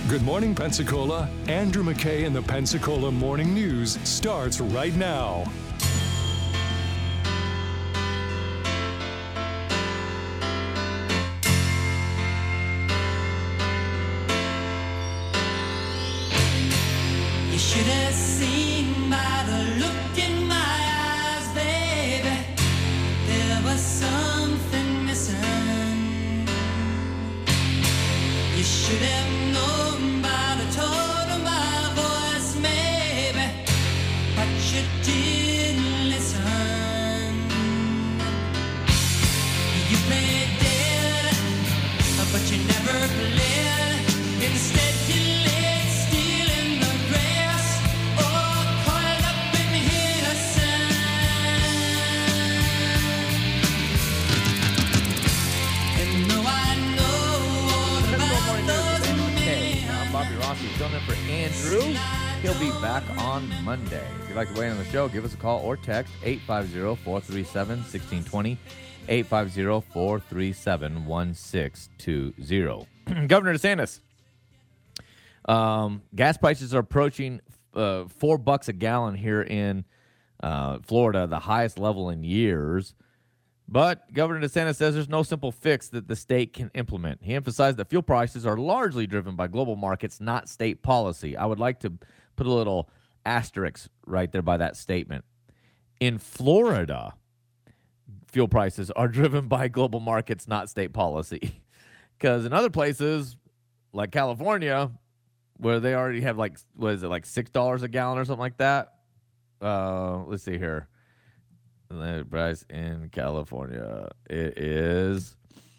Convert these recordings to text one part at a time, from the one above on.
Good morning, Pensacola. Andrew McKay and the Pensacola Morning News starts right now. You should have seen by the look in my eyes, baby. There was something missing. You should have known by the tone of my voice, maybe, but you didn't listen. You played dead, but you never played. Instead you laid still in the grass, or coiled up in innocence. And though I know all about those men, I'm Bobby Rossi, filling in for Andrew. He'll be back on Monday. If you'd like to weigh in on the show, give us a call or text 850-437-1620, 850-437-1620. Governor DeSantis. Gas prices are approaching $4 a gallon here in Florida, the highest level in years. But Governor DeSantis says there's no simple fix that the state can implement. He emphasized that fuel prices are largely driven by global markets, not state policy. I would like to put a little asterisk right there by that statement. In Florida, fuel prices are driven by global markets, not state policy. Because in other places, like California, where they already have like $6 a gallon or something like that. Let's see here. The price in California, it is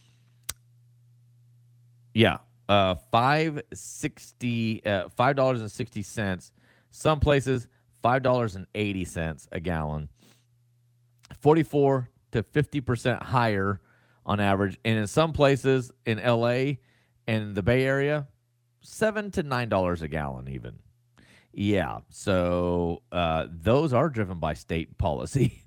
$5.60. Some places $5.80 a gallon. 44 to 50% higher on average, and in some places in LA and the Bay Area, $7 to $9 a gallon even. Yeah, so those are driven by state policy.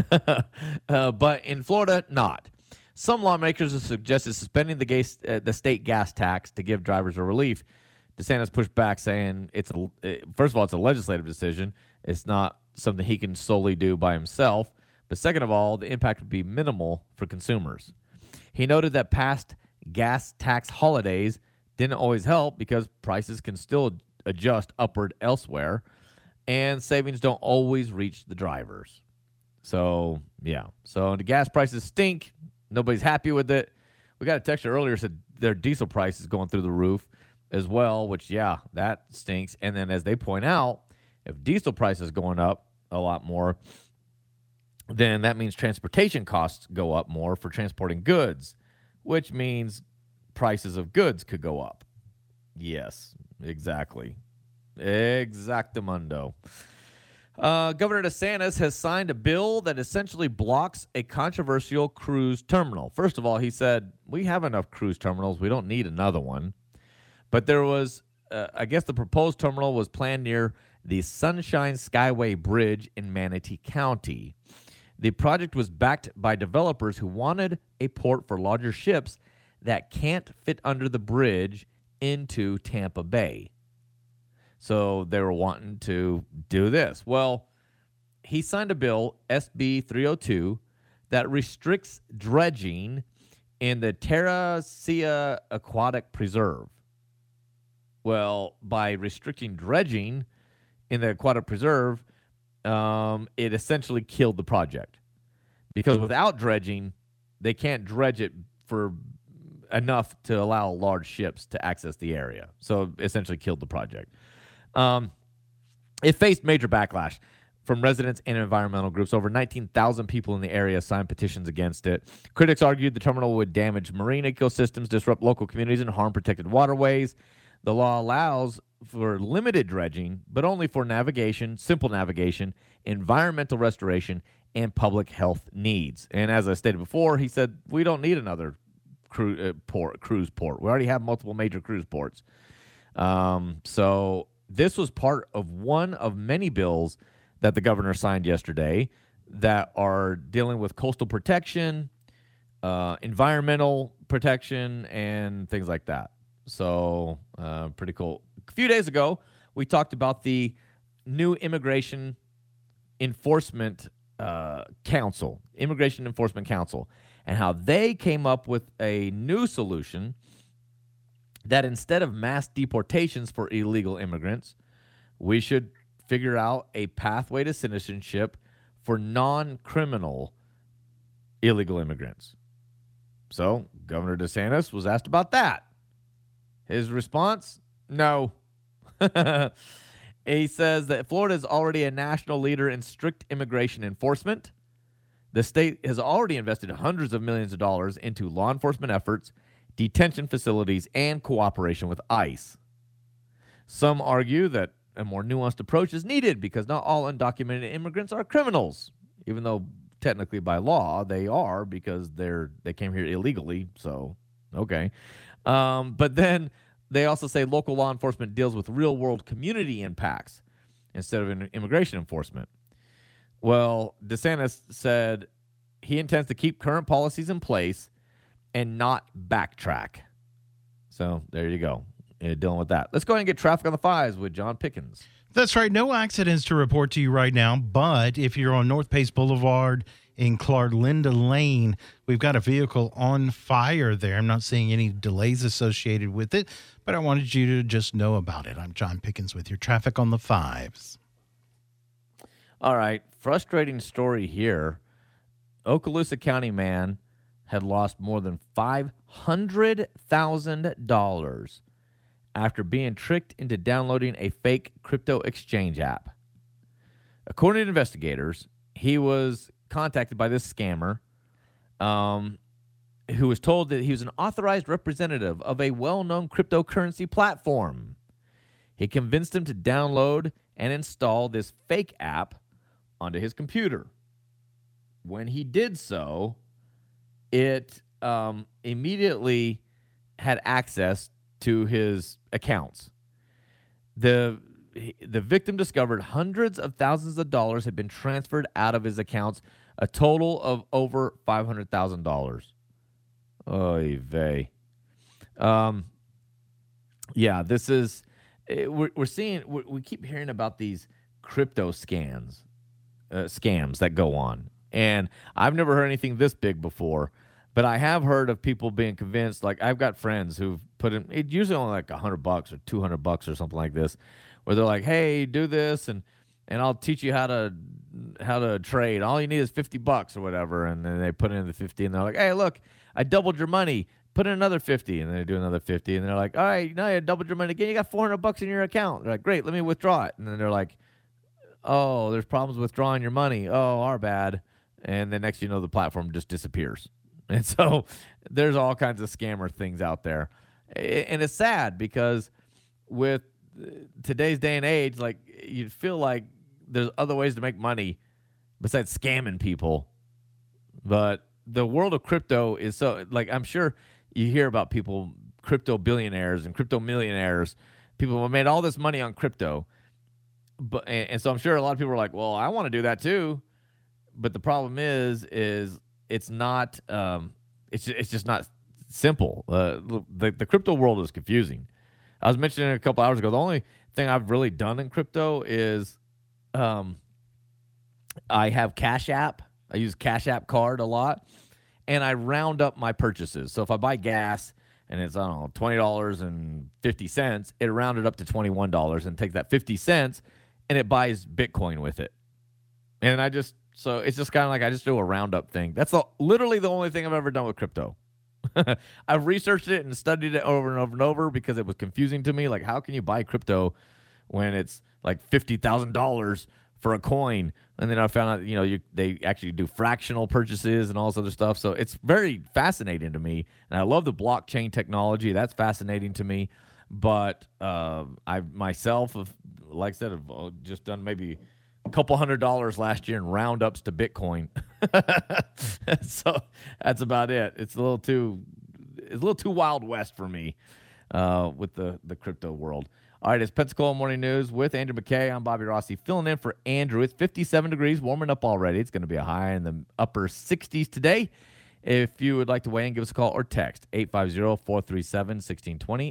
But in Florida, not. Some lawmakers have suggested suspending the state gas tax to give drivers a relief. DeSantis pushed back, saying first of all, it's a legislative decision. It's not something he can solely do by himself. But second of all, the impact would be minimal for consumers. He noted that past gas tax holidays didn't always help because prices can still adjust upward elsewhere, and savings don't always reach the drivers. So, yeah. So the gas prices stink. Nobody's happy with it. We got a texter earlier said their diesel price is going through the roof as well, which, yeah, that stinks. And then as they point out, if diesel price is going up a lot more, then that means transportation costs go up more for transporting goods, which means prices of goods could go up. Yes, exactly. Exactamundo. Governor DeSantis has signed a bill that essentially blocks a controversial cruise terminal. First of all, he said, we have enough cruise terminals. We don't need another one. But there was, I guess the proposed terminal was planned near the Sunshine Skyway Bridge in Manatee County. The project was backed by developers who wanted a port for larger ships that can't fit under the bridge into Tampa Bay. So they were wanting to do this. Well, he signed a bill, SB 302, that restricts dredging in the Terra Sea Aquatic Preserve. Well, by restricting dredging in the aquatic preserve, it essentially killed the project. Because without dredging, they can't dredge it for enough to allow large ships to access the area. So essentially killed the project. It faced major backlash from residents and environmental groups. Over 19,000 people in the area signed petitions against it. Critics argued the terminal would damage marine ecosystems, disrupt local communities, and harm protected waterways. The law allows for limited dredging, but only for navigation, simple navigation, environmental restoration, and public health needs. And as I stated before, he said, we don't need another cruise port. We already have multiple major cruise ports. So this was part of one of many bills that the governor signed yesterday that are dealing with coastal protection, environmental protection, and things like that. So pretty cool. A few days ago, we talked about the new Immigration Enforcement Council, and how they came up with a new solution that instead of mass deportations for illegal immigrants, we should figure out a pathway to citizenship for non-criminal illegal immigrants. So Governor DeSantis was asked about that. His response, no. He says that Florida is already a national leader in strict immigration enforcement. The state has already invested hundreds of millions of dollars into law enforcement efforts, detention facilities, and cooperation with ICE. Some argue that a more nuanced approach is needed because not all undocumented immigrants are criminals, even though technically by law they are because they came here illegally. So, okay. But then they also say local law enforcement deals with real-world community impacts instead of immigration enforcement. Well, DeSantis said he intends to keep current policies in place and not backtrack. So there you go. Dealing with that. Let's go ahead and get traffic on the fives with John Pickens. That's right. No accidents to report to you right now. But if you're on North Pace Boulevard in Clarlinda Lane, we've got a vehicle on fire there. I'm not seeing any delays associated with it, but I wanted you to just know about it. I'm John Pickens with your traffic on the fives. All right. Frustrating story here. Okaloosa County man had lost more than $500,000 after being tricked into downloading a fake crypto exchange app. According to investigators, he was contacted by this scammer who was told that he was an authorized representative of a well-known cryptocurrency platform. He convinced him to download and install this fake app onto his computer. When he did so, it immediately had access to his accounts. The victim discovered hundreds of thousands of dollars had been transferred out of his accounts, a total of over $500,000. Oy vey. Yeah, this is we're seeing. We keep hearing about these crypto scams that go on, and I've never heard anything this big before. But I have heard of people being convinced. Like I've got friends who've put in. It's usually only like $100 or $200 or something like this, where they're like, "Hey, do this, and I'll teach you how to trade. All you need is $50 or whatever." And then they put in the 50, and they're like, "Hey, look, I doubled your money. Put in another 50," and then they do another 50, and they're like, "All right, now you doubled your money again. You got $400 in your account." They're like, "Great, let me withdraw it." And then they're like, "Oh, there's problems withdrawing your money. Oh, our bad." And then next you know, the platform just disappears. And so there's all kinds of scammer things out there. And it's sad because with today's day and age, like you feel like there's other ways to make money besides scamming people. But the world of crypto is so, like, I'm sure you hear about people, crypto billionaires and crypto millionaires, people who made all this money on crypto. But and so I'm sure a lot of people are like, well, I want to do that too. But the problem is it's not it's just not simple. The crypto world is confusing. I was mentioning a couple hours ago, the only thing I've really done in crypto is I have Cash App. I use Cash App card a lot, and I round up my purchases. So if I buy gas and it's, I don't know, $20.50, it rounded up to $21 and take that 50 cents and it buys Bitcoin with it. And so it's just kind of like I just do a roundup thing. That's literally the only thing I've ever done with crypto. I've researched it and studied it over and over and over because it was confusing to me. Like, how can you buy crypto when it's like $50,000 for a coin? And then I found out, they actually do fractional purchases and all this other stuff. So it's very fascinating to me. And I love the blockchain technology. That's fascinating to me. But I myself, like I said, have just done maybe a couple $100 last year in roundups to Bitcoin. So that's about it. It's a little too Wild West for me with the crypto world. All right, it's Pensacola Morning News with Andrew McKay. I'm Bobby Rossi filling in for Andrew. It's 57 degrees, warming up already. It's going to be a high in the upper 60s today. If you would like to weigh in, give us a call or text 850-437-1620,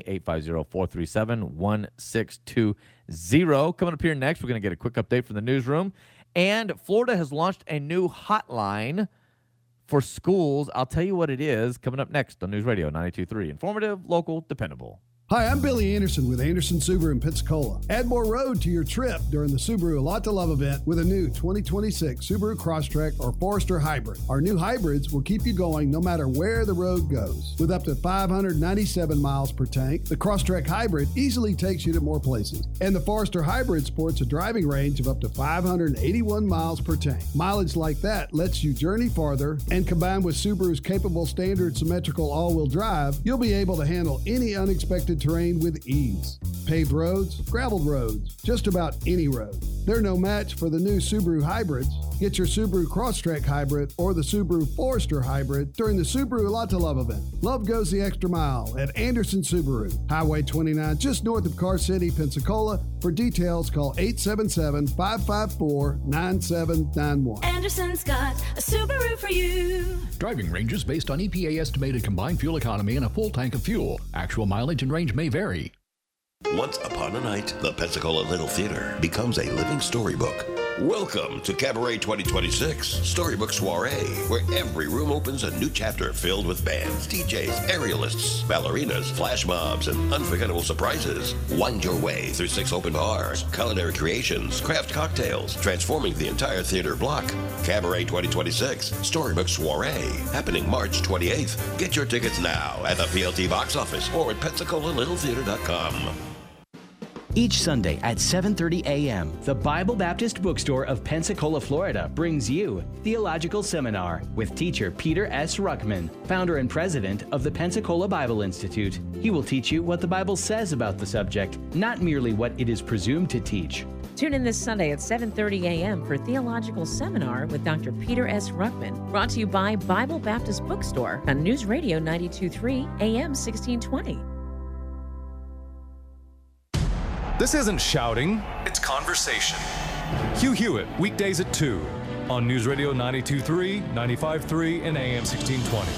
850-437-1620. Coming up here next, we're going to get a quick update from the newsroom. And Florida has launched a new hotline for schools. I'll tell you what it is coming up next on News Radio 92.3. Informative, local, dependable. Hi, I'm Billy Anderson with Anderson Subaru in Pensacola. Add more road to your trip during the Subaru A Lot to Love event with a new 2026 Subaru Crosstrek or Forester Hybrid. Our new hybrids will keep you going no matter where the road goes. With up to 597 miles per tank, the Crosstrek Hybrid easily takes you to more places. And the Forester Hybrid sports a driving range of up to 581 miles per tank. Mileage like that lets you journey farther, and combined with Subaru's capable standard symmetrical all-wheel drive, you'll be able to handle any unexpected terrain with ease. Paved roads, graveled roads, just about any road. They're no match for the new Subaru hybrids. Get your Subaru Crosstrek Hybrid or the Subaru Forester Hybrid during the Subaru A Lot to Love event. Love goes the extra mile at Anderson Subaru, Highway 29, just north of Car City, Pensacola. For details, call 877-554-9791. Anderson's got a Subaru for you. Driving ranges based on EPA estimated combined fuel economy and a full tank of fuel. Actual mileage and range may vary. Once upon a night, the Pensacola Little Theater becomes a living storybook. Welcome to Cabaret 2026 Storybook Soiree, where every room opens a new chapter filled with bands, DJs, aerialists, ballerinas, flash mobs, and unforgettable surprises. Wind your way through 6 open bars, culinary creations, craft cocktails, transforming the entire theater block. Cabaret 2026 Storybook Soiree, happening March 28th. Get your tickets now at the PLT box office or at PensacolaLittleTheater.com. Each Sunday at 7:30 a.m., the Bible Baptist Bookstore of Pensacola, Florida brings you Theological Seminar with teacher Peter S. Ruckman, founder and president of the Pensacola Bible Institute. He will teach you what the Bible says about the subject, not merely what it is presumed to teach. Tune in this Sunday at 7:30 a.m. for Theological Seminar with Dr. Peter S. Ruckman, brought to you by Bible Baptist Bookstore on News Radio 92.3 AM 1620. This isn't shouting, it's conversation. Hugh Hewitt, weekdays at 2 on News Radio 92.3, 95.3, and AM 1620.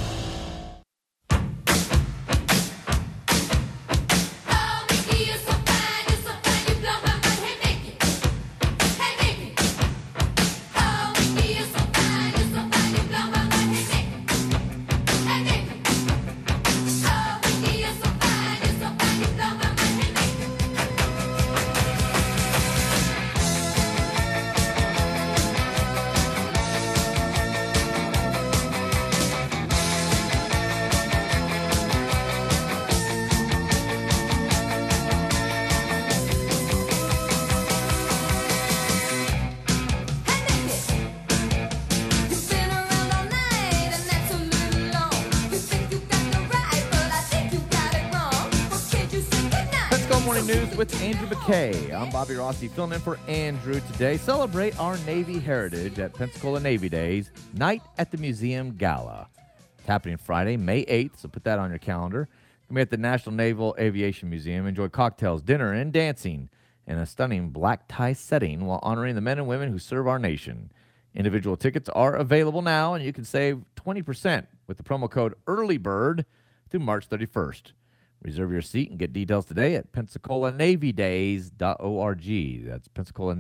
News with Andrew McKay. I'm Bobby Rossi, filling in for Andrew today. Celebrate our Navy heritage at Pensacola Navy Days, Night at the Museum Gala. It's happening Friday, May 8th, so put that on your calendar. You'll be at the National Naval Aviation Museum. Enjoy cocktails, dinner, and dancing in a stunning black tie setting while honoring the men and women who serve our nation. Individual tickets are available now, and you can save 20% with the promo code EARLYBIRD through March 31st. Reserve your seat and get details today at PensacolaNavyDays.org. That's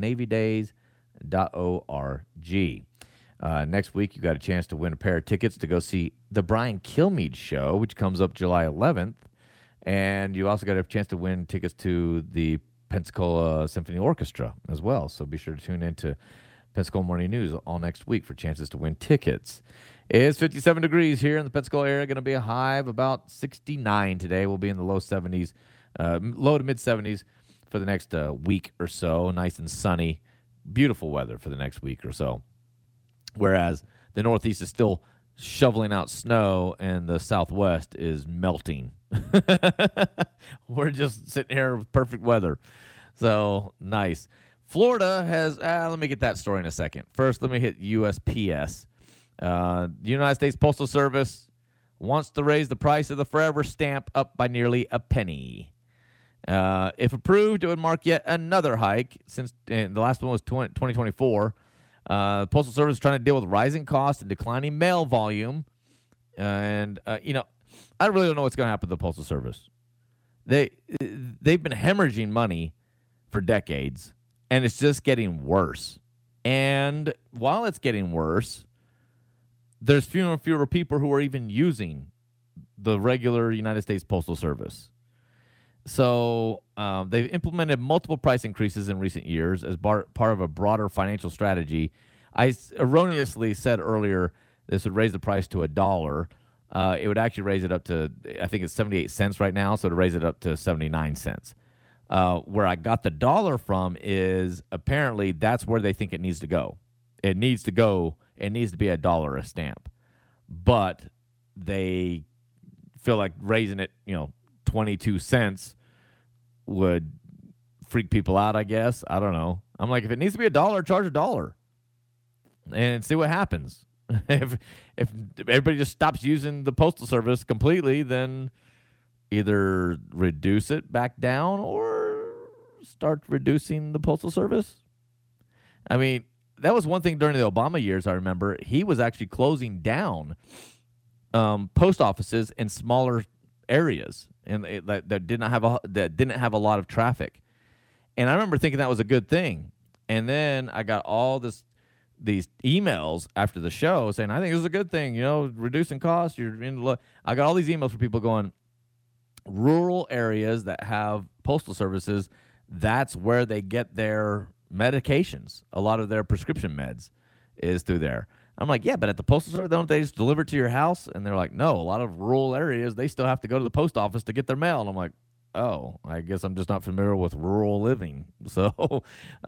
PensacolaNavyDays.org. Next week, you got a chance to win a pair of tickets to go see the Brian Kilmeade Show, which comes up July 11th. And you also got a chance to win tickets to the Pensacola Symphony Orchestra as well. So be sure to tune in to Pensacola Morning News all next week for chances to win tickets. It's 57 degrees here in the Pensacola area. Going to be a high of about 69 today. We'll be in the low 70s, low to mid 70s for the next week or so. Nice and sunny. Beautiful weather for the next week or so. Whereas the Northeast is still shoveling out snow and the Southwest is melting. We're just sitting here with perfect weather. So nice. Florida has, let me get that story in a second. First, let me hit USPS. The United States Postal Service wants to raise the price of the forever stamp up by nearly a penny. If approved, it would mark yet another hike since the last one was 2024. The Postal Service is trying to deal with rising costs and declining mail volume And I really don't know what's going to happen to the Postal Service. They've been hemorrhaging money for decades, and it's just getting worse. And while it's getting worse, there's fewer and fewer people who are even using the regular United States Postal Service. So they've implemented multiple price increases in recent years as part of a broader financial strategy. I erroneously said earlier this would raise the price to $1. It would actually raise it up to, I think it's 78 cents right now, so to raise it up to 79 cents. Where I got the dollar from is apparently that's where they think it needs to go. It needs to be $1 a stamp. But they feel like raising it, 22 cents would freak people out, I guess. I don't know. I'm like, if it needs to be $1, charge $1 and see what happens. If everybody just stops using the Postal Service completely, then either reduce it back down or start reducing the Postal Service. I mean, that was one thing during the Obama years, I remember. He was actually closing down post offices in smaller areas and that didn't have a lot of traffic. And I remember thinking that was a good thing. And then I got all these emails after the show saying, I think this is a good thing, reducing costs. I got all these emails from people going, rural areas that have postal services, that's where they get their medications. A lot of their prescription meds is through there. I'm like, yeah, but at the postal service, don't they just deliver it to your house? And they're like, no, a lot of rural areas, they still have to go to the post office to get their mail. And I'm like, oh, I guess I'm just not familiar with rural living. So, but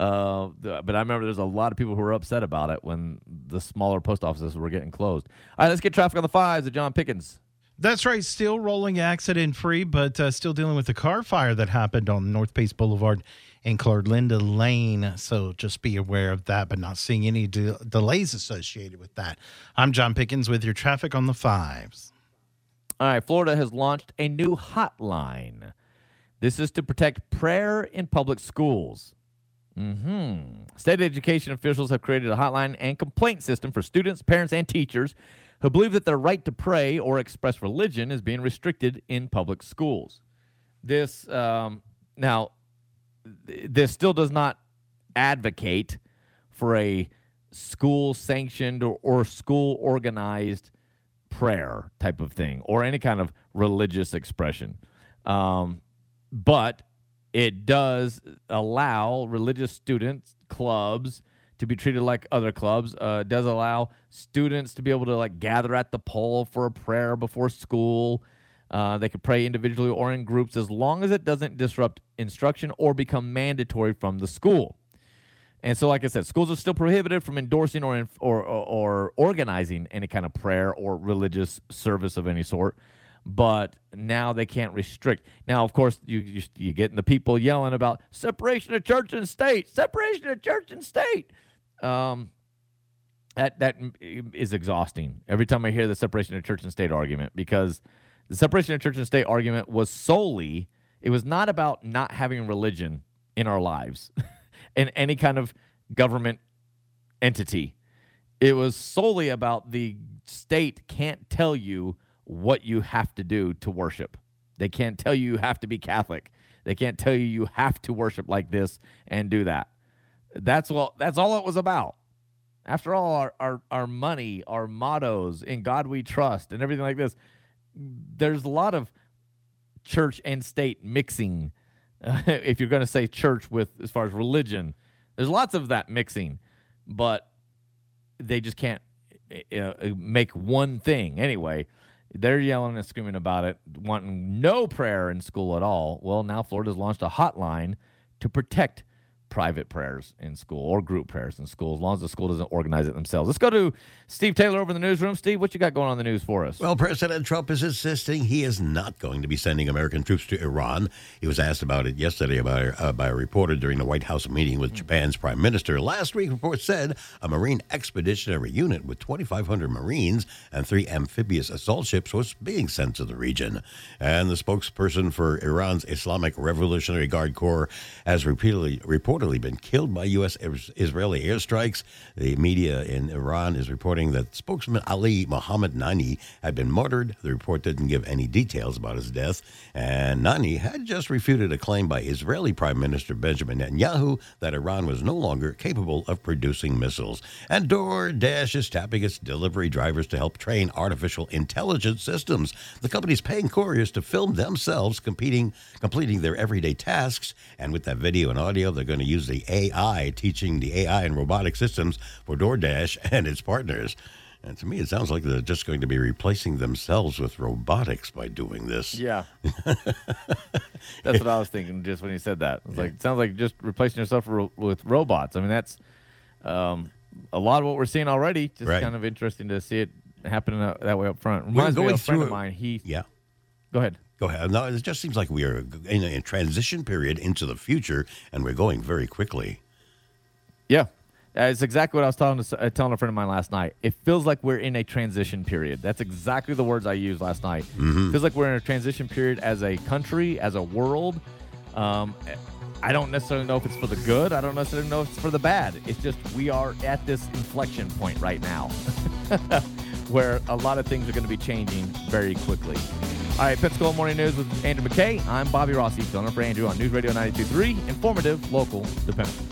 I remember there's a lot of people who were upset about it when the smaller post offices were getting closed. All right, let's get traffic on the 5s at John Pickens. That's right. Still rolling accident-free, but still dealing with the car fire that happened on North Pace Boulevard and Clarlinda Lane. So just be aware of that, but not seeing any delays associated with that. I'm John Pickens with your traffic on the 5s. All right, Florida has launched a new hotline. This is to protect prayer in public schools. State education officials have created a hotline and complaint system for students, parents, and teachers who believe that their right to pray or express religion is being restricted in public schools. This still does not advocate for a school-sanctioned or school-organized prayer type of thing or any kind of religious expression. But it does allow religious students, clubs, to be treated like other clubs. It does allow students to be able to gather at the pole for a prayer before school. They could pray individually or in groups as long as it doesn't disrupt instruction or become mandatory from the school. And so, like I said, schools are still prohibited from endorsing or organizing any kind of prayer or religious service of any sort. But now they can't restrict. Now, of course, you get the people yelling about separation of church and state, separation of church and state. That is exhausting every time I hear the separation of church and state argument, because the separation of church and state argument was it was not about not having religion in our lives in any kind of government entity. It was solely about the state can't tell you what you have to do to worship. They can't tell you have to be Catholic. They can't tell you have to worship like this and do that. That's all it was about. After all, our money, our mottos, in God we trust, and everything like this, there's a lot of church and state mixing. If you're going to say church as far as religion, there's lots of that mixing, but they just can't make one thing. Anyway, they're yelling and screaming about it, wanting no prayer in school at all. Well, now Florida's launched a hotline to protect private prayers in school or group prayers in school, as long as the school doesn't organize it themselves. Let's go to Steve Taylor over in the newsroom. Steve, what you got going on in the news for us? Well, President Trump is insisting he is not going to be sending American troops to Iran. He was asked about it yesterday by a reporter during the White House meeting with Japan's prime minister. Last week, reports said a Marine expeditionary unit with 2,500 Marines and 3 amphibious assault ships was being sent to the region. And the spokesperson for Iran's Islamic Revolutionary Guard Corps has reportedly reportedly been killed by U.S.-Israeli airstrikes. The media in Iran is reporting that spokesman Ali Mohammed Nani had been murdered. The report didn't give any details about his death. And Nani had just refuted a claim by Israeli Prime Minister Benjamin Netanyahu that Iran was no longer capable of producing missiles. And DoorDash is tapping its delivery drivers to help train artificial intelligence systems. The company's paying couriers to film themselves completing their everyday tasks. And with that video and audio, they're going to use the AI, teaching the AI and robotic systems for DoorDash and its partners. And to me, it sounds like they're just going to be replacing themselves with robotics by doing this. Yeah. That's what I was thinking just when you said that. It's like, it sounds like just replacing yourself with robots. I mean, that's a lot of what we're seeing already. Just kind of interesting to see it happening that way up front. Reminds me of a friend of mine. Go ahead. Go ahead. No, it just seems like we are in a transition period into the future, and we're going very quickly. Yeah. It's exactly what I was telling a friend of mine last night. It feels like we're in a transition period. That's exactly the words I used last night. Mm-hmm. It feels like we're in a transition period as a country, as a world. I don't necessarily know if it's for the good. I don't necessarily know if it's for the bad. It's just we are at this inflection point right now where a lot of things are going to be changing very quickly. All right, Pensacola Morning News with Andrew McKay. I'm Bobby Rossi, filling in for Andrew on News Radio 92.3. Informative, local, dependable.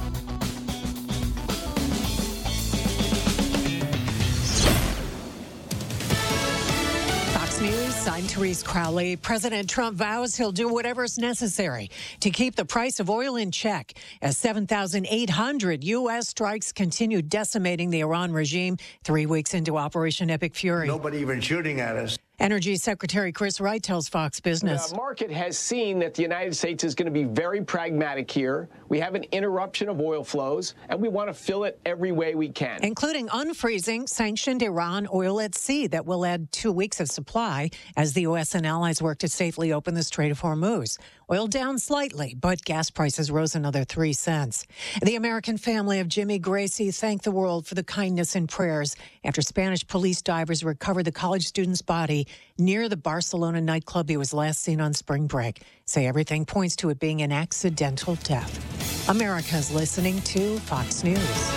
News, I'm Therese Crowley. President Trump vows he'll do whatever's necessary to keep the price of oil in check as 7,800 U.S. strikes continue decimating the Iran regime 3 weeks into Operation Epic Fury. Nobody even shooting at us. Energy Secretary Chris Wright tells Fox Business. The market has seen that the United States is going to be very pragmatic here. We have an interruption of oil flows, and we want to fill it every way we can. Including unfreezing sanctioned Iran oil at sea that will add 2 weeks of supply as the U.S. and allies work to safely open the Strait of Hormuz. Oil down slightly, but gas prices rose another 3 cents. The American family of Jimmy Gracie thanked the world for the kindness and prayers after Spanish police divers recovered the college student's body near the Barcelona nightclub he was last seen on spring break. Say everything points to it being an accidental death. America's listening to Fox News.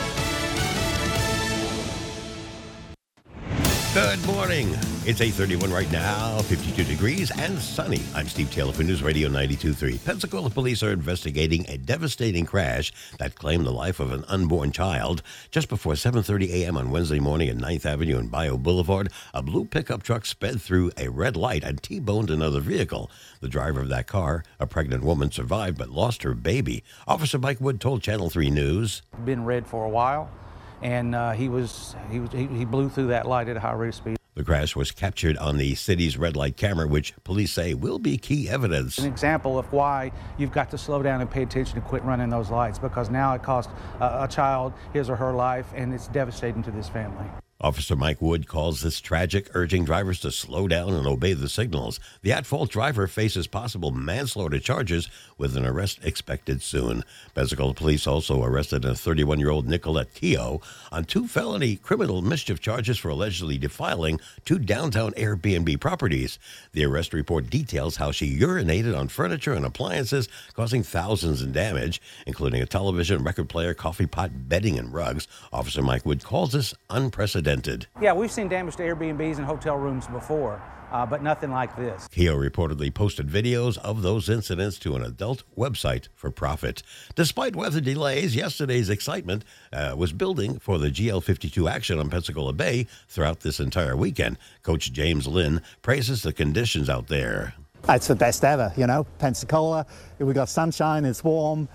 Good morning. It's 8:31 right now, 52 degrees and sunny. I'm Steve Taylor for News Radio 92.3. Pensacola police are investigating a devastating crash that claimed the life of an unborn child. Just before 7:30 a.m. on Wednesday morning at 9th Avenue and Bio Boulevard, a blue pickup truck sped through a red light and T-boned another vehicle. The driver of that car, a pregnant woman, survived but lost her baby. Officer Mike Wood told Channel 3 News. Been red for a while. And he blew through that light at a high rate of speed. The crash was captured on the city's red light camera, which police say will be key evidence. An example of why you've got to slow down and pay attention and quit running those lights, because now it cost a child his or her life, and it's devastating to this family. Officer Mike Wood calls this tragic, urging drivers to slow down and obey the signals. The at-fault driver faces possible manslaughter charges with an arrest expected soon. Pensacola police also arrested a 31-year-old Nicolette Keogh on 2 felony criminal mischief charges for allegedly defiling 2 downtown Airbnb properties. The arrest report details how she urinated on furniture and appliances, causing thousands in damage, including a television, record player, coffee pot, bedding, and rugs. Officer Mike Wood calls this unprecedented. Yeah, we've seen damage to Airbnbs and hotel rooms before, but nothing like this. Keogh reportedly posted videos of those incidents to an adult website for profit. Despite weather delays, yesterday's excitement was building for the GL52 action on Pensacola Bay throughout this entire weekend. Coach James Lynn praises the conditions out there. It's the best ever, Pensacola. We've got sunshine, it's warm,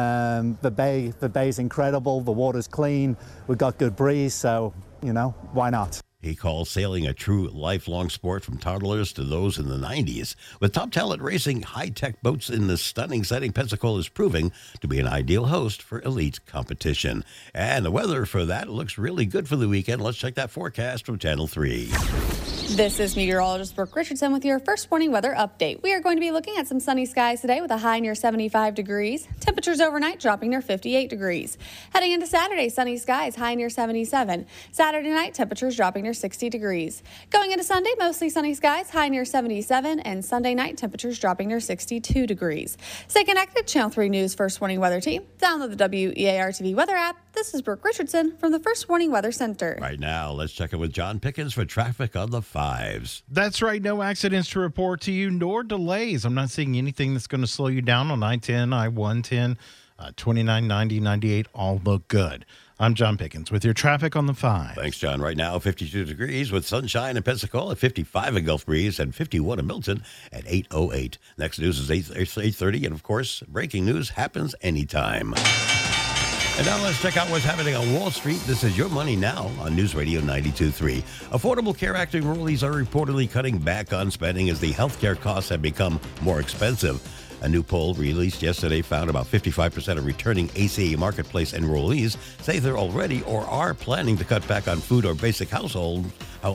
the bay's incredible, the water's clean, we've got good breeze, so, why not? He calls sailing a true lifelong sport from toddlers to those in the 90s. With top talent racing high-tech boats in this stunning setting, Pensacola is proving to be an ideal host for elite competition. And the weather for that looks really good for the weekend. Let's check that forecast from Channel 3. This is meteorologist Brooke Richardson with your first morning weather update. We are going to be looking at some sunny skies today with a high near 75 degrees. Temperatures overnight dropping near 58 degrees. Heading into Saturday, sunny skies, high near 77. Saturday night, temperatures dropping near 60 degrees. Going into Sunday, mostly sunny skies, high near 77. And Sunday night, temperatures dropping near 62 degrees. Stay connected, Channel 3 News First Warning Weather Team. Download the WEAR TV weather app. This is Brooke Richardson from the First Warning Weather Center. Right now, let's check in with John Pickens for traffic on the 5s. That's right. No accidents to report to you, nor delays. I'm not seeing anything that's going to slow you down on I-10, I-110, 29, 90, 98. All look good. I'm John Pickens with your traffic on the 5. Thanks, John. Right now, 52 degrees with sunshine in Pensacola, 55 in Gulf Breeze, and 51 in Milton at 8:08. Next news is 8:30, and of course, breaking news happens anytime. And now let's check out what's happening on Wall Street. This is Your Money Now on News Radio 92.3. Affordable Care Act enrollees are reportedly cutting back on spending as the healthcare costs have become more expensive. A new poll released yesterday found about 55% of returning ACA Marketplace enrollees say they're already or are planning to cut back on food or basic household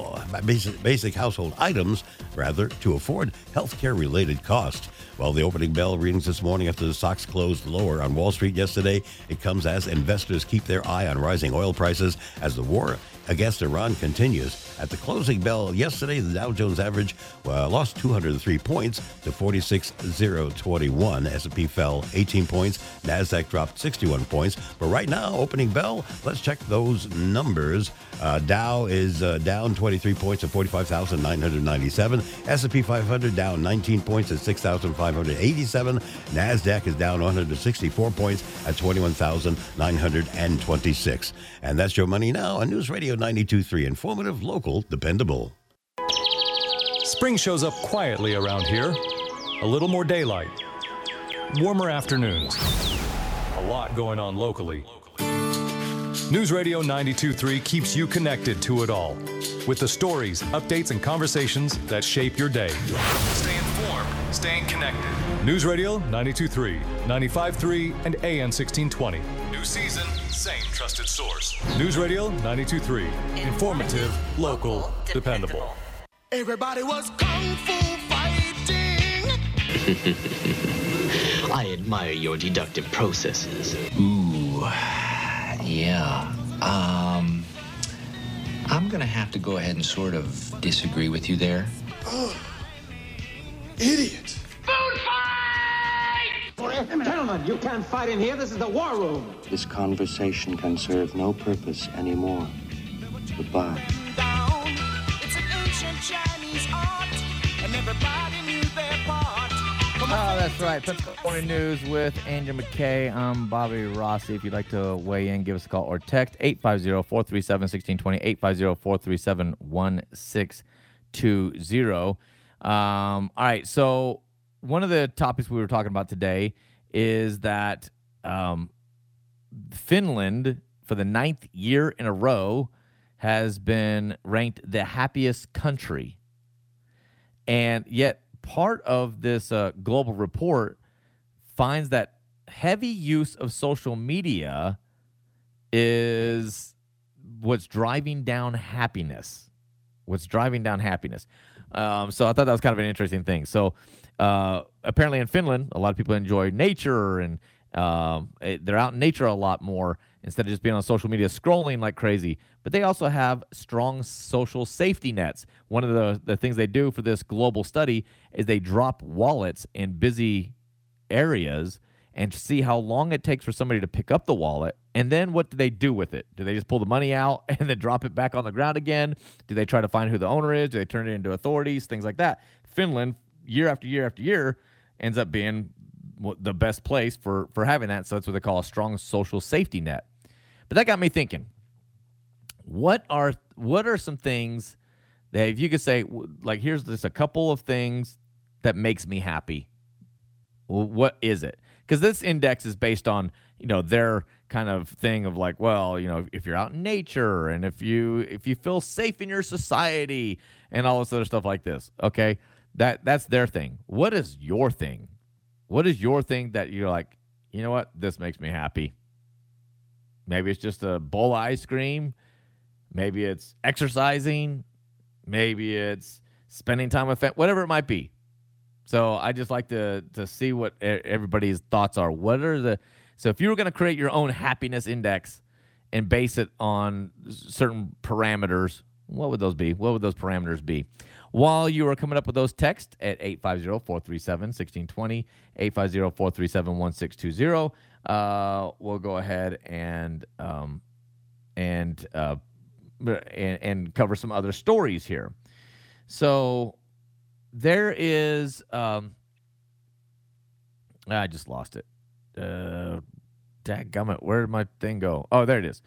items, rather, to afford healthcare-related costs. Well, the opening bell readings this morning after the stocks closed lower on Wall Street yesterday, it comes as investors keep their eye on rising oil prices as the war against Iran continues. At the closing bell yesterday, the Dow Jones average lost 203 points to 46,021. S&P fell 18 points. NASDAQ dropped 61 points. But right now, opening bell, let's check those numbers. Dow is down 23 points at 45,997. S&P 500 down 19 points at 6,587. NASDAQ is down 164 points at 21,926. And that's Your Money Now on News Radio 92.3. Informative, local, dependable. Spring shows up quietly around here. A little more daylight. Warmer afternoons. A lot going on locally. News Radio 92.3 keeps you connected to it all with the stories, updates, and conversations that shape your day. Stay informed, staying connected. News Radio 92.3, 95.3, and AM 1620. New season, same trusted source. News Radio 92.3, informative, local, dependable. Everybody was kung fu fighting. I admire your deductive processes. Ooh, yeah. I'm gonna have to go ahead and sort of disagree with you there. Oh, idiot. Food fight! Gentlemen, you can't fight in here. This is the war room. This conversation can serve no purpose anymore. Goodbye. It's an ancient Chinese art, and everybody knew their part. Oh, that's right. Pensacola Morning News with Andrew McKay. I'm Bobby Rossi. If you'd like to weigh in, give us a call or text 850-437-1620, 850-437-1620. All right, so one of the topics we were talking about today is that Finland, for the 9th year in a row, has been ranked the happiest country. And yet part of this global report finds that heavy use of social media is what's driving down happiness. So I thought that was kind of an interesting thing. So apparently in Finland, a lot of people enjoy nature and they're out in nature a lot more instead of just being on social media scrolling like crazy. But they also have strong social safety nets. One of the things they do for this global study is they drop wallets in busy areas and see how long it takes for somebody to pick up the wallet. And then what do they do with it? Do they just pull the money out and then drop it back on the ground again? Do they try to find who the owner is? Do they turn it into authorities? Things like that. Finland, year after year after year, ends up being the best place for having that. So that's what they call a strong social safety net. But that got me thinking, what are some things that if you could say, like, here's just a couple of things that makes me happy. Well, what is it? Because this index is based on, their kind of thing of like, well, if you're out in nature and if you feel safe in your society and all this other stuff like this. Okay. That's their thing. What is your thing? What is your thing that you're like, you know what? This makes me happy. Maybe it's just a bowl of ice cream. Maybe it's exercising. Maybe it's spending time with family, whatever it might be. So I just like to see what everybody's thoughts are. So if you were going to create your own happiness index and base it on certain parameters, what would those be? What would those parameters be? While you are coming up with those, text at 850-437-1620, 850-437-1620. We'll go ahead and cover some other stories here. So there is I just lost it. Dadgummit, where did my thing go? Oh, there it is.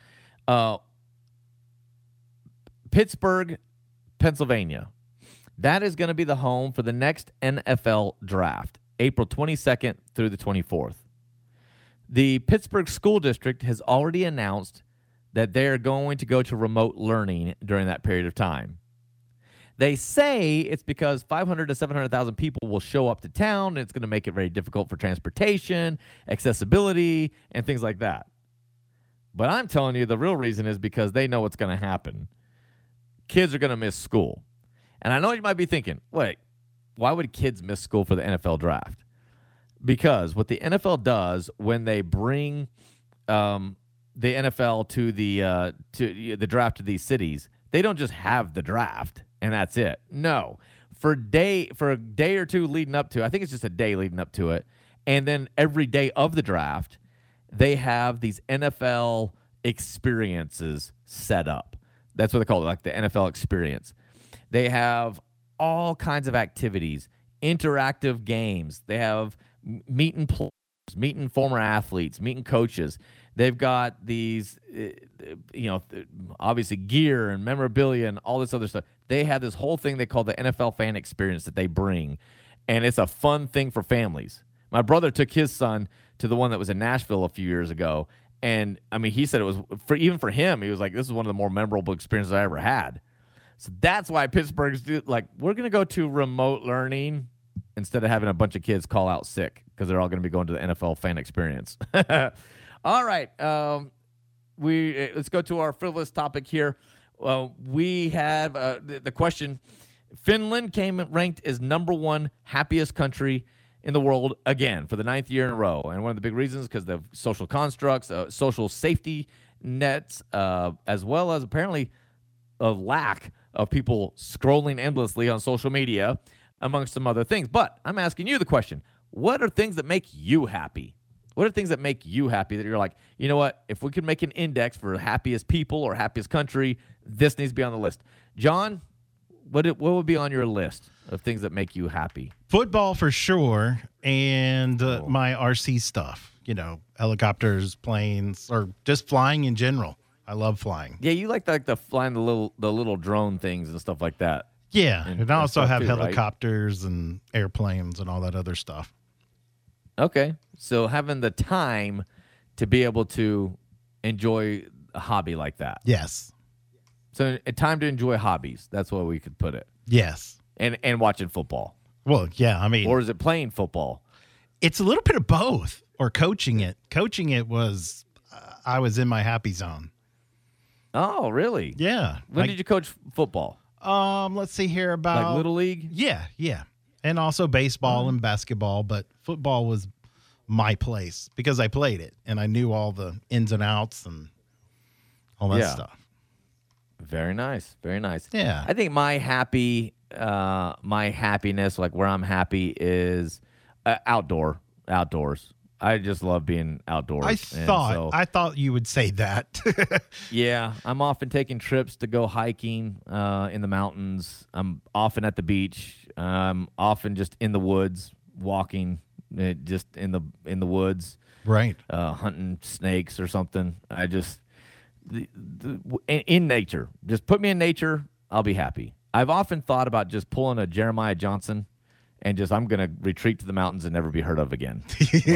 Pittsburgh, Pennsylvania. That is going to be the home for the next NFL draft, April 22nd through the 24th. The Pittsburgh School District has already announced that they're going to go to remote learning during that period of time. They say it's because 500 to 700,000 people will show up to town, and it's going to make it very difficult for transportation, accessibility, and things like that. But I'm telling you, the real reason is because they know what's going to happen. Kids are going to miss school. And I know you might be thinking, wait, why would kids miss school for the NFL draft? Because what the NFL does when they bring the NFL to the draft to these cities, they don't just have the draft and that's it. No, for a day or two leading up to, I think it's just a day leading up to it, and then every day of the draft, they have these NFL experiences set up. That's what they call it, like the NFL experience. They have all kinds of activities, interactive games. They have meeting players, meeting former athletes, meeting coaches. They've got these, obviously gear and memorabilia and all this other stuff. They have this whole thing they call the NFL fan experience that they bring, and it's a fun thing for families. My brother took his son to the one that was in Nashville a few years ago, and, I mean, he said it was, even for him, he was like, this is one of the more memorable experiences I ever had. So that's why Pittsburgh's we're going to go to remote learning instead of having a bunch of kids call out sick because they're all going to be going to the NFL fan experience. All right. Let's go to our frivolous topic here. We have the question. Finland came ranked as #1 happiest country in the world again for the 9th year in a row. And one of the big reasons is because of social constructs, social safety nets, as well as apparently a lack of people scrolling endlessly on social media, amongst some other things. But I'm asking you the question, what are things that make you happy? What are things that make you happy that you're like, you know what, if we could make an index for happiest people or happiest country, this needs to be on the list. John, what would be on your list of things that make you happy? Football for sure, and my RC stuff, helicopters, planes, or just flying in general. I love flying. Yeah, you like the flying the little drone things and stuff like that. Yeah, and I also have helicopters and airplanes and all that other stuff. Okay, so having the time to be able to enjoy a hobby like that. Yes. So a time to enjoy hobbies. That's what we could put it. Yes. And watching football. Well, yeah, I mean. Or is it playing football? It's a little bit of both. Or coaching it. Coaching it was, I was in my happy zone. Oh, really? Yeah. When did you coach football? Let's see here about. Like Little League? Yeah. And also baseball and basketball, but football was my place because I played it and I knew all the ins and outs and all that stuff. Very nice. Very nice. Yeah. I think my happiness, like where I'm happy is outdoors. I just love being outdoors. I thought you would say that. Yeah, I'm often taking trips to go hiking in the mountains. I'm often at the beach. I'm often just in the woods, walking just in the woods. Right. Hunting snakes or something. I just in nature. Just put me in nature, I'll be happy. I've often thought about just pulling a Jeremiah Johnson and I'm going to retreat to the mountains and never be heard of again.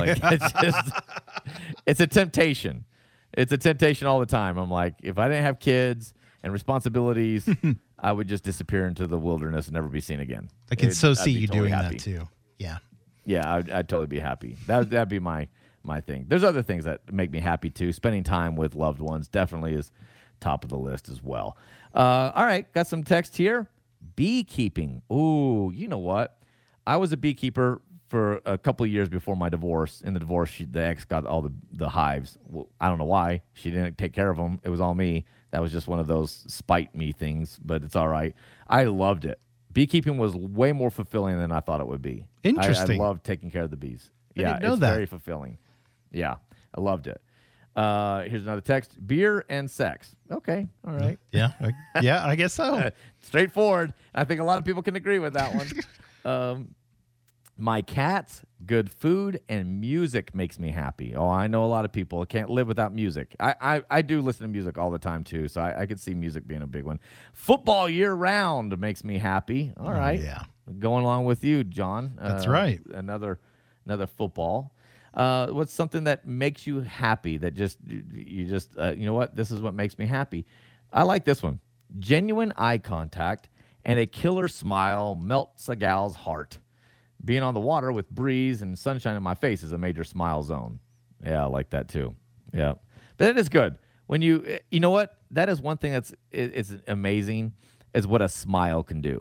It's a temptation. It's a temptation all the time. I'm like, if I didn't have kids and responsibilities, I would just disappear into the wilderness and never be seen again. I can see you totally doing happy. That too. Yeah. Yeah, I'd totally be happy. That'd be my thing. There's other things that make me happy too. Spending time with loved ones definitely is top of the list as well. All right, got some text here. Beekeeping. Ooh, you know what? I was a beekeeper for a couple of years before my divorce. In the divorce, the ex got all the hives. Well, I don't know why. She didn't take care of them. It was all me. That was just one of those spite me things, but it's all right. I loved it. Beekeeping was way more fulfilling than I thought it would be. Interesting. I loved taking care of the bees. I didn't know it's that. very fulfilling. Yeah, I loved it. Here's another text. Beer and sex. Okay, all right. Yeah, I guess so. Straightforward. I think a lot of people can agree with that one. My cats, good food, and music makes me happy. Oh, I know a lot of people can't live without music. I do listen to music all the time, too, so I could see music being a big one. Football year-round makes me happy. All right. Yeah. Going along with you, John. That's right. Another football. What's something that makes you happy, that you know what, this is what makes me happy? I like this one. Genuine eye contact and a killer smile melts a gal's heart. Being on the water with breeze and sunshine in my face is a major smile zone. Yeah, I like that too. Yeah. But it is good. When you know what? That is one thing it's amazing is what a smile can do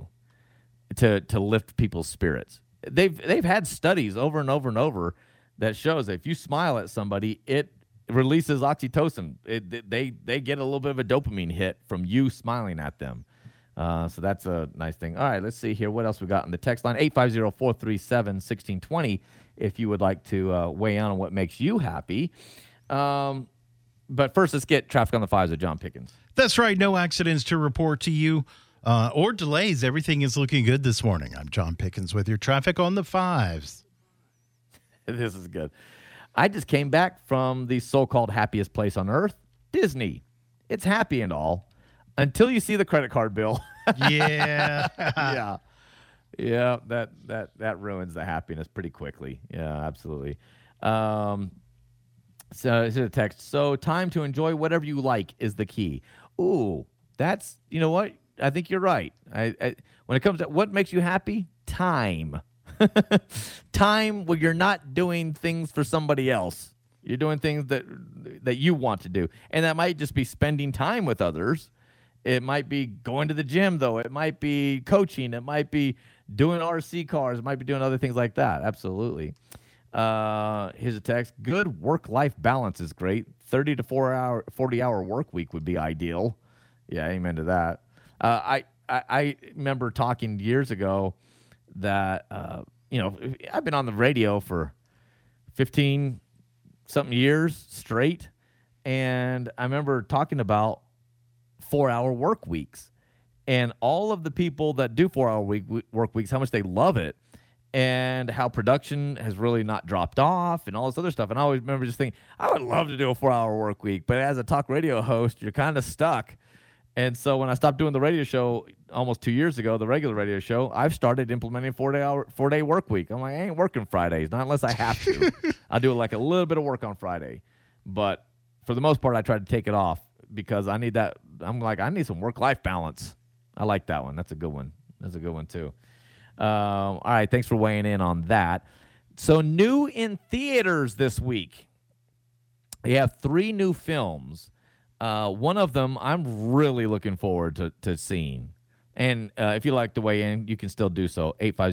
to lift people's spirits. They've had studies over and over and over that shows that if you smile at somebody, it releases oxytocin. They get a little bit of a dopamine hit from you smiling at them. So that's a nice thing. All right, let's see here. What else we got on the text line? 850-437-1620 if you would like to weigh in on what makes you happy. But first, let's get traffic on the fives with John Pickens. That's right. No accidents to report to you or delays. Everything is looking good this morning. I'm John Pickens with your traffic on the fives. This is good. I just came back from the so-called happiest place on earth, Disney. It's happy and all. Until you see the credit card bill. Yeah. Yeah, that ruins the happiness pretty quickly. Yeah, absolutely. So here's a text. So time to enjoy whatever you like is the key. Ooh, that's, you know what? I think you're right. I when it comes to what makes you happy, time. Time where you're not doing things for somebody else. You're doing things that you want to do. And that might just be spending time with others. It might be going to the gym, though. It might be coaching. It might be doing RC cars. It might be doing other things like that. Absolutely. Here's a text. Good work-life balance is great. 30 to 40-hour work week would be ideal. Yeah, amen to that. I remember talking years ago that, I've been on the radio for 15-something years straight, and I remember talking about 4-hour work weeks and all of the people that do 4-hour work weeks, how much they love it and how production has really not dropped off and all this other stuff. And I always remember just thinking, I would love to do a 4-hour work week, but as a talk radio host, you're kind of stuck. And so when I stopped doing the radio show almost 2 years ago, the regular radio show, I've started implementing a 4-day work week. I'm like, I ain't working Fridays, not unless I have to. I'll do like a little bit of work on Friday. But for the most part, I try to take it off because I need that. I'm like, I need some work-life balance. I like that one. That's a good one. That's a good one, too. All right, thanks for weighing in on that. So new in theaters this week. We have 3 new films. One of them I'm really looking forward to seeing. And if you'd like to weigh in, you can still do so.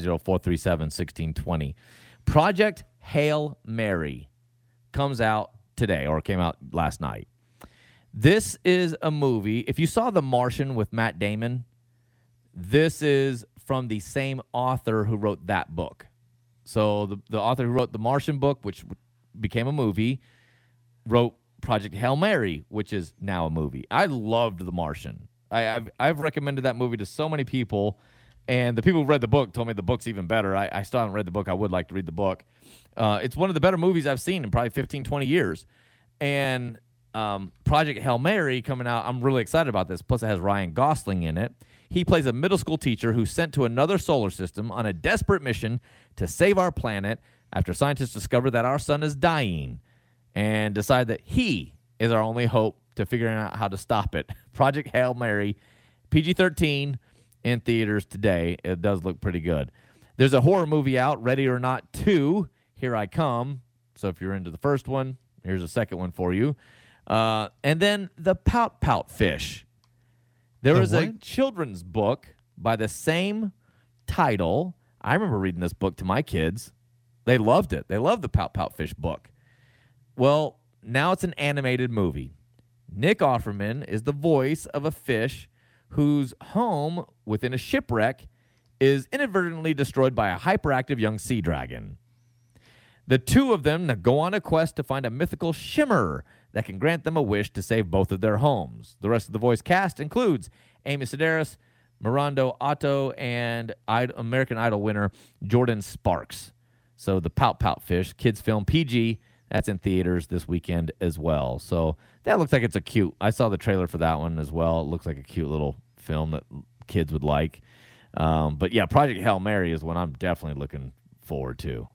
850-437-1620. Project Hail Mary comes out today, or came out last night. This is a movie. If you saw The Martian with Matt Damon, this is from the same author who wrote that book. So the author who wrote the Martian book, which became a movie, wrote Project Hail Mary, which is now a movie. I loved The Martian. I've recommended that movie to so many people, and the people who read the book told me the book's even better. I still haven't read the book. I would like to read the book. It's one of the better movies I've seen in probably 15, 20 years. And Project Hail Mary coming out, I'm really excited about this. Plus, it has Ryan Gosling in it. He plays a middle school teacher who's sent to another solar system on a desperate mission to save our planet after scientists discover that our sun is dying and decide that he is our only hope to figuring out how to stop it. Project Hail Mary, PG-13 in theaters today. It does look pretty good. There's a horror movie out, Ready or Not 2, Here I Come. So if you're into the first one, here's a second one for you. And then The Pout Pout Fish. There was a children's book by the same title. I remember reading this book to my kids. They loved it. They loved the Pout Pout Fish book. Well, now it's an animated movie. Nick Offerman is the voice of a fish whose home within a shipwreck is inadvertently destroyed by a hyperactive young sea dragon. The two of them go on a quest to find a mythical shimmer that can grant them a wish to save both of their homes. The rest of the voice cast includes Amy Sedaris, Miranda Otto, and American Idol winner Jordan Sparks. So the Pout Pout Fish, kids film PG, that's in theaters this weekend as well. So that looks like it's a cute, I saw the trailer for that one as well. It looks like a cute little film that kids would like. But yeah, Project Hail Mary is one I'm definitely looking forward to.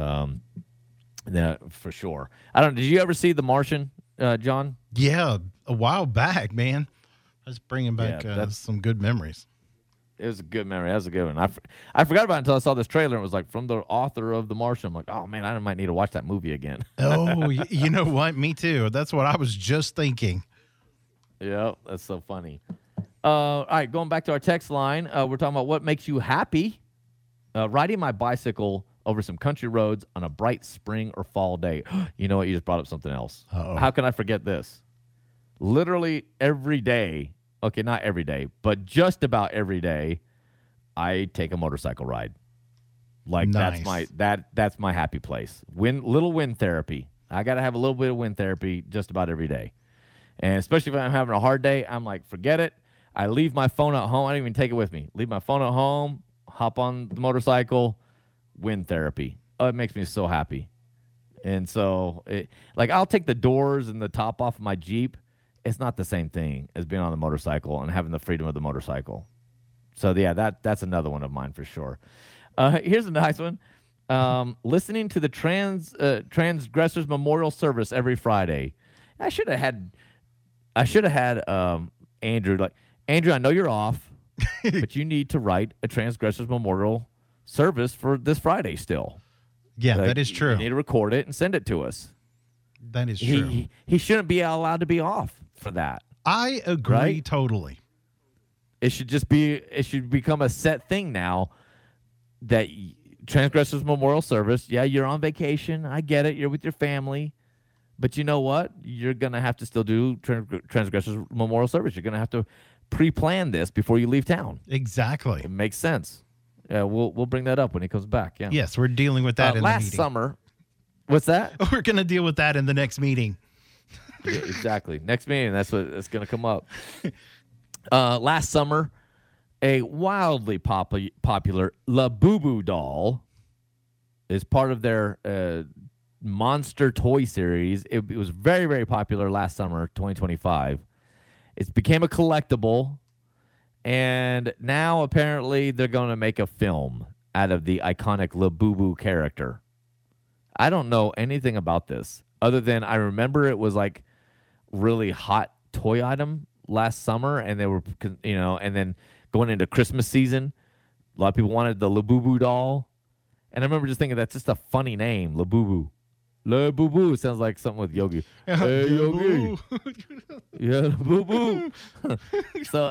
For sure. Did you ever see The Martian, John? Yeah, a while back, man. That's bringing back some good memories. It was a good memory. That was a good one. I forgot about it until I saw this trailer. And it was like from the author of The Martian. I'm like, oh, man, I might need to watch that movie again. Oh, you know what? Me too. That's what I was just thinking. Yeah, that's so funny. All right, going back to our text line. We're talking about what makes you happy. Riding my bicycle over some country roads on a bright spring or fall day. You know what? You just brought up something else. Uh-oh. How can I forget this? Literally every day. Okay, not every day, but just about every day, I take a motorcycle ride. Like nice. that's my happy place. Little wind therapy. I gotta have a little bit of wind therapy just about every day. And especially if I'm having a hard day, I'm like, forget it. I leave my phone at home. I don't even take it with me. Leave my phone at home, hop on the motorcycle, wind therapy. Oh, it makes me so happy. And so I'll take the doors and the top off of my Jeep. It's not the same thing as being on the motorcycle and having the freedom of the motorcycle. So, yeah, that's another one of mine for sure. Here's a nice one. Listening to the Transgressors Memorial Service every Friday. I should have had Andrew. Like, Andrew, I know you're off, but you need to write a Transgressors Memorial Service for this Friday still. Yeah, that is true. You need to record it and send it to us. That is true. He shouldn't be allowed to be off for that. I agree totally. It should become a set thing now that Transgressors Memorial Service, yeah, you're on vacation. I get it. You're with your family. But you know what? You're going to have to still do Transgressors Memorial Service. You're going to have to pre-plan this before you leave town. Exactly. It makes sense. Yeah, we'll bring that up when he comes back. Yeah. Yes, we're dealing with that in the meeting. Last summer. What's that? We're going to deal with that in the next meeting. Yeah, exactly. Next meeting, that's going to come up. Last summer, a wildly popular Labubu doll is part of their monster toy series. It was very, very popular last summer, 2025. It became a collectible, and now apparently they're going to make a film out of the iconic Labubu character. I don't know anything about this other than I remember it was like really hot toy item last summer, and they were, and then going into Christmas season, a lot of people wanted the Labubu doll, and I remember just thinking that's just a funny name, Labubu. Labubu sounds like something with Yogi. Hey Yogi, yeah, Labubu. So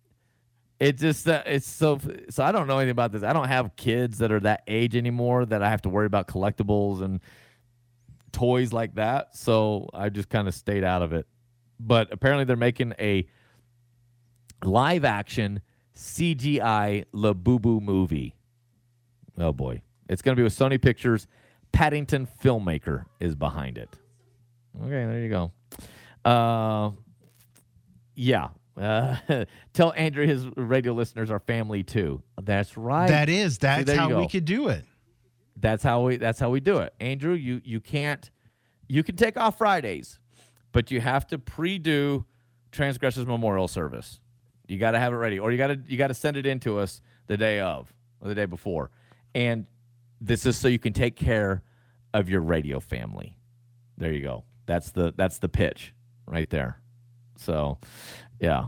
it's so I don't know anything about this. I don't have kids that are that age anymore that I have to worry about collectibles and toys like that. So I just kind of stayed out of it. But apparently they're making a live action CGI Labubu movie. Oh boy. It's going to be with Sony Pictures. Paddington Filmmaker is behind it. Okay, there you go. Yeah. Tell Andrew his radio listeners are family too. That's right. That's how we could do it. That's how we do it. Andrew, you can take off Fridays, but you have to pre-do Transgressors Memorial Service. You got to have it ready, or you got to send it in to us the day of or the day before. And this is so you can take care of your radio family. There you go. That's the pitch right there. So, yeah.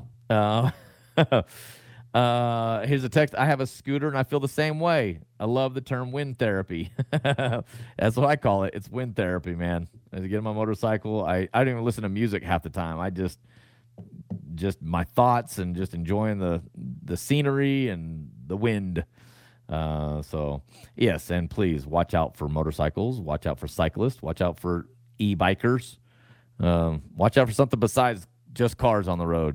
Here's a text. I have a scooter and I feel the same way. I love the term wind therapy. That's what I call it. It's wind therapy, man. As I get on my motorcycle, I don't even listen to music half the time. I just just my thoughts and just enjoying the scenery and the wind. So, yes, and please watch out for motorcycles, watch out for cyclists, watch out for e-bikers, watch out for something besides just cars on the road.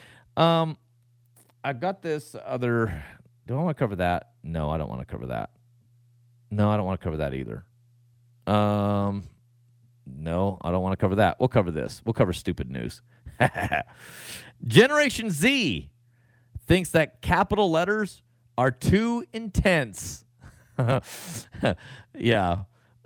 I've got this other. Do I want to cover that? No, I don't want to cover that. No, I don't want to cover that either. No, I don't want to cover that. We'll cover this. We'll cover stupid news. Generation Z thinks that capital letters are too intense. Yeah.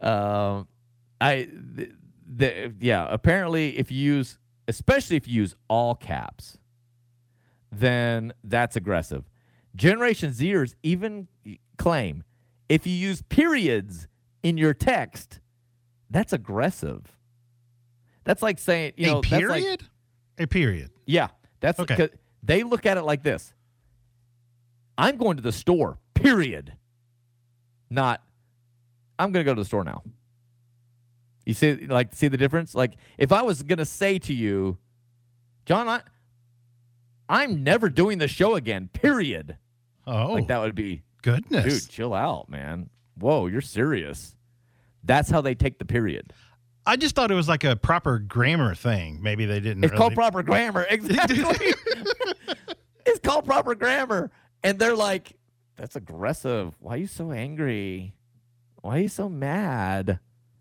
Apparently especially if you use all caps, then that's aggressive. Generation Zers even claim if you use periods in your text, that's aggressive. That's like saying, a period? A period. Yeah. That's okay. They look at it like this. I'm going to the store, period. Not, I'm going to go to the store now. You see the difference? Like, if I was going to say to you, John, I'm never doing the show again, period. Oh. Like, that would be, goodness. Dude, chill out, man. Whoa, you're serious. That's how they take the period. I just thought it was like a proper grammar thing. Maybe they didn't. It's called proper grammar. Exactly. It's called proper grammar. And they're like, that's aggressive. Why are you so angry? Why are you so mad?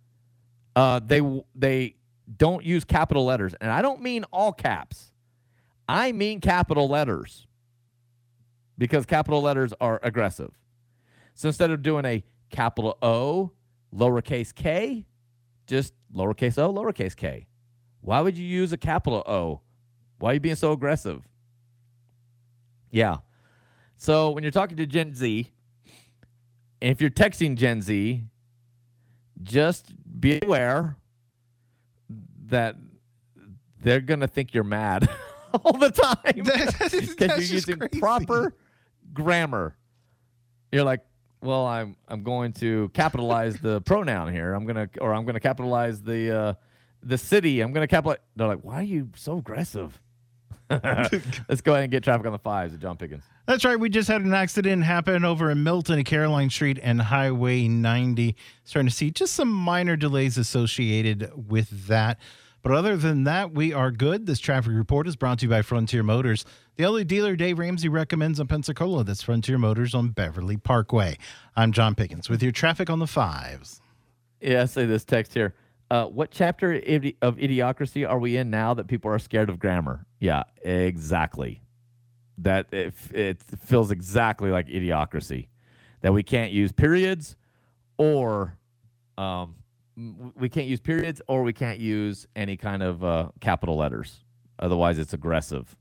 They don't use capital letters. And I don't mean all caps. I mean capital letters. Because capital letters are aggressive. So instead of doing a capital O, lowercase k, just lowercase o, lowercase k. Why would you use a capital O? Why are you being so aggressive? Yeah. So when you're talking to Gen Z, and if you're texting Gen Z, just be aware that they're going to think you're mad all the time. Because you're using proper grammar. You're like, well, I'm going to capitalize the pronoun here. I'm gonna capitalize the city. I'm gonna capitalize. They're like, why are you so aggressive? Let's go ahead and get traffic on the 5s with John Pickens. That's right. We just had an accident happen over in Milton at Caroline Street and Highway 90. Starting to see just some minor delays associated with that. But other than that, we are good. This traffic report is brought to you by Frontier Motors. The only dealer Dave Ramsey recommends on Pensacola, that's Frontier Motors on Beverly Parkway. I'm John Pickens with your traffic on the 5s. Yeah, I say this text here. What chapter of Idiocracy are we in now that people are scared of grammar? Yeah, exactly. That it feels exactly like Idiocracy. That we can't use periods or we can't use any kind of capital letters. Otherwise, it's aggressive.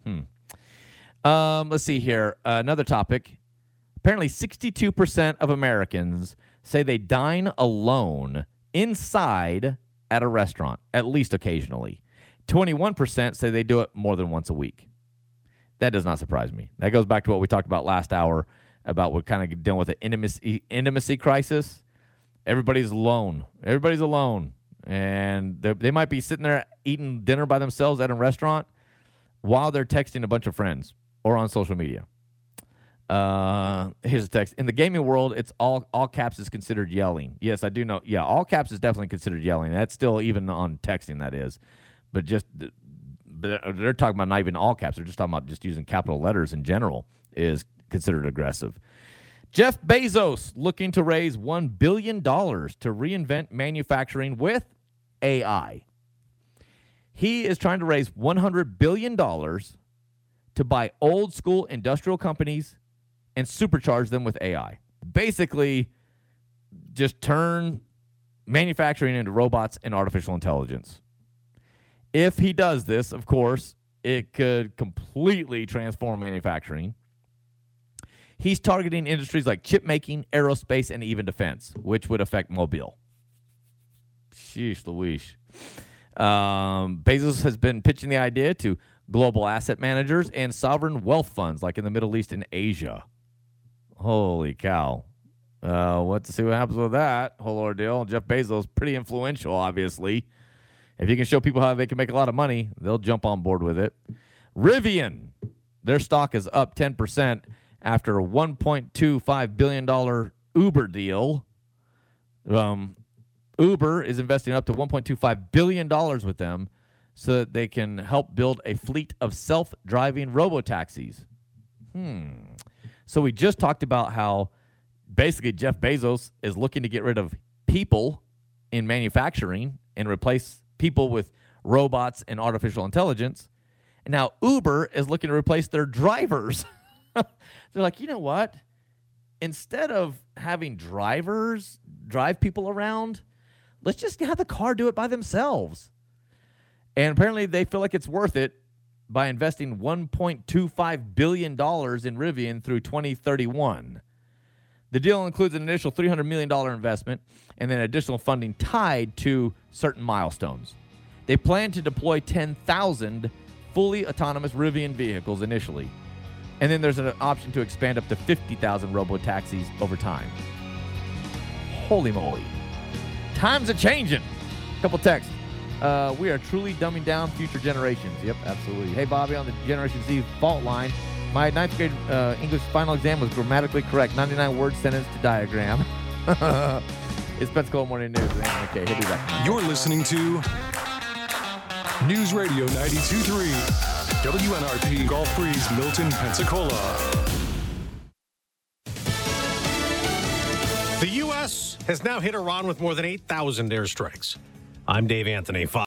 Let's see here. Another topic. Apparently, 62% of Americans say they dine alone inside at a restaurant, at least occasionally. 21% say they do it more than once a week. That does not surprise me. That goes back to what we talked about last hour about we're kind of dealing with an intimacy crisis. Everybody's alone. And they might be sitting there eating dinner by themselves at a restaurant while they're texting a bunch of friends or on social media. Here's a text. In the gaming world, it's all caps is considered yelling. Yes, I do know. Yeah, all caps is definitely considered yelling. That's still even on texting, that is. But they're talking about not even all caps. They're just talking about just using capital letters in general is considered aggressive. Jeff Bezos looking to raise $1 billion to reinvent manufacturing with AI. He is trying to raise $100 billion to buy old school industrial companies and supercharge them with AI. Basically, just turn manufacturing into robots and artificial intelligence. If he does this, of course, it could completely transform manufacturing. He's targeting industries like chip making, aerospace, and even defense, which would affect Mobile. Sheesh Louise. Bezos has been pitching the idea to global asset managers and sovereign wealth funds like in the Middle East and Asia. Holy cow. Let's see what happens with that whole ordeal. Jeff Bezos, pretty influential, obviously. If you can show people how they can make a lot of money, they'll jump on board with it. Rivian, their stock is up 10% after a $1.25 billion Uber deal. Uber is investing up to $1.25 billion with them so that they can help build a fleet of self-driving robotaxis. So we just talked about how basically Jeff Bezos is looking to get rid of people in manufacturing and replace people with robots and artificial intelligence. And now Uber is looking to replace their drivers. They're like, you know what? Instead of having drivers drive people around, let's just have the car do it by themselves. And apparently they feel like it's worth it by investing $1.25 billion in Rivian through 2031. The deal includes an initial $300 million investment and then additional funding tied to certain milestones. They plan to deploy 10,000 fully autonomous Rivian vehicles initially, and then there's an option to expand up to 50,000 robo-taxis over time. Holy moly. Times are changing. Couple texts. We are truly dumbing down future generations. Yep, absolutely. Hey, Bobby, on the Generation Z fault line, my 9th grade English final exam was grammatically correct. 99-word sentence to diagram. It's Pensacola Morning News. Okay, he'll be back. You're listening to News Radio 92.3, WNRP Gulf Breeze, Milton, Pensacola. The U.S. has now hit Iran with more than 8,000 airstrikes. I'm Dave Anthony.